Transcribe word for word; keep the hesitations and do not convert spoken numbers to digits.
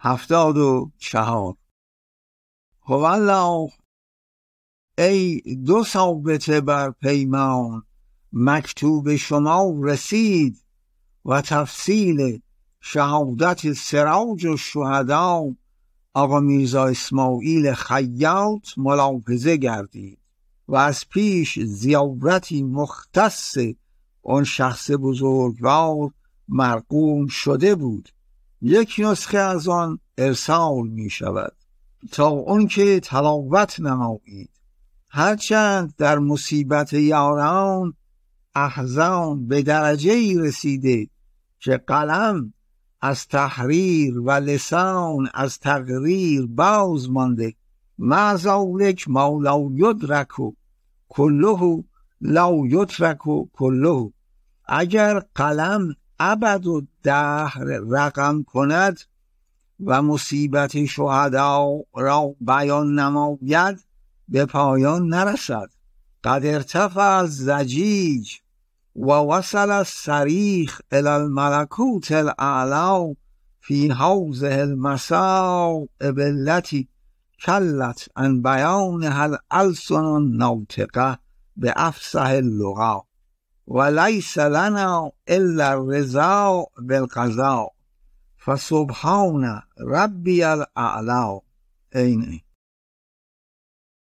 هفتاد و چهار. هوالله، ای دو ثابته بر پیمان، مکتوب شما رسید و تفصیل شهادت سراج و شهدا آقا میرزا اسماعیل خیاط ملاحظه گردید و از پیش زیارتی مختص اون شخص بزرگوار مرقوم شده بود. یک نسخه از آن ارسال می شود تا اون که تلاوت نمایید. هرچند در مصیبت یاران احزان به درجه رسیده که قلم از تحریر و لسان از تقریر باز مانده، معذالک ما لا یدرک کله لا یترک کله. اگر قلم ابد و دهر رقم کند و مصیبت شهدا را بیان نماید، به پایان نرسد. قد ارتفع الزجیج و وصل الصریخ الی الملکوت الاعلی فی حوزه المصائب التي کلت عن بیانها الالسن الناطقه بافصح اللغات و لیس لنا الا الرضا بالقضاء فسبحان ربی الاعلی. اینه